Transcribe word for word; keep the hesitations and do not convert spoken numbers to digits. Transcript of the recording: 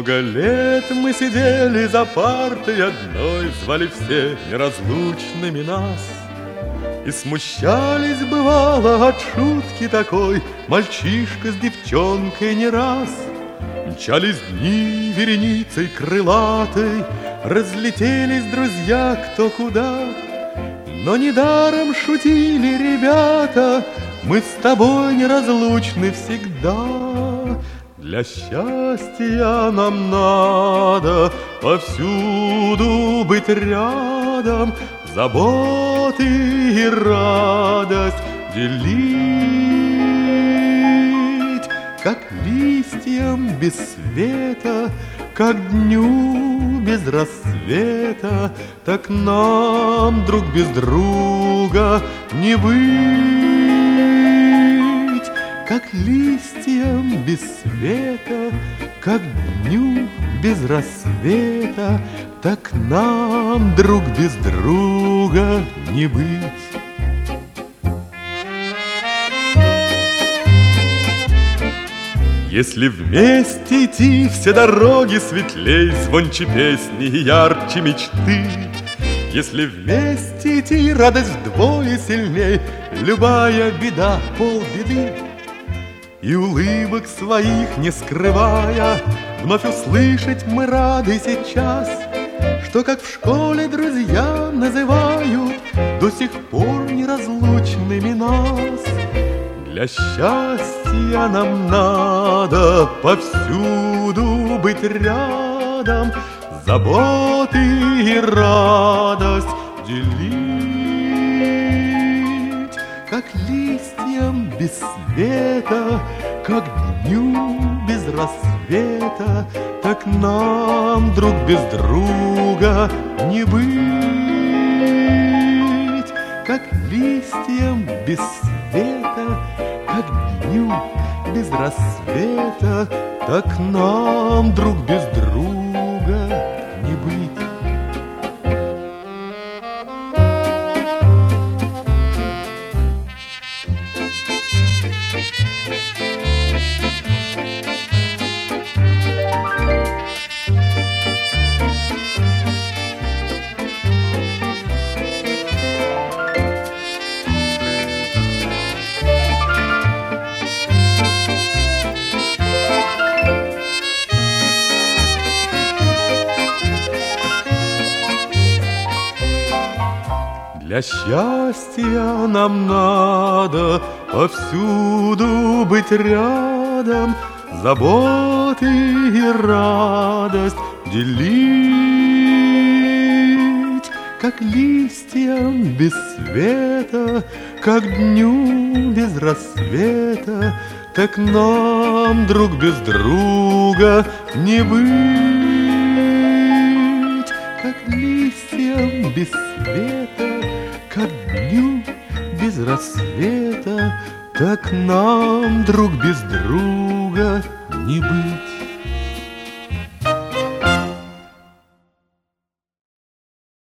Много лет мы сидели за партой одной, звали все неразлучными нас. И смущались, бывало, от шутки такой мальчишка с девчонкой не раз. Мчались дни вереницей крылатой, разлетелись друзья кто куда. Но недаром шутили ребята, мы с тобой неразлучны всегда. Для счастья нам надо повсюду быть рядом, заботы и радость делить, как листьям без света, как дню без рассвета, так нам друг без друга не быть. Как листьям без света, как дню без рассвета, так нам друг без друга не быть. Если вместе идти, все дороги светлей, звонче песни и ярче мечты. Если вместе идти, радость вдвое сильней, любая беда полбеды. И улыбок своих не скрывая, вновь услышать мы рады сейчас, что, как в школе друзья называют до сих пор неразлучными нас. Для счастья нам надо повсюду быть рядом, заботы и радость делить, как листьям без света, как дню без рассвета, так нам друг без друга не быть. Как листьям без света, как дню без рассвета, так нам друг без друга не быть. Для счастья нам надо повсюду быть рядом, заботы и радость делить, как листьям без света, как дню без рассвета, так нам друг без друга не быть. Как листьям без света, как дню без рассвета, так нам друг без друга не быть.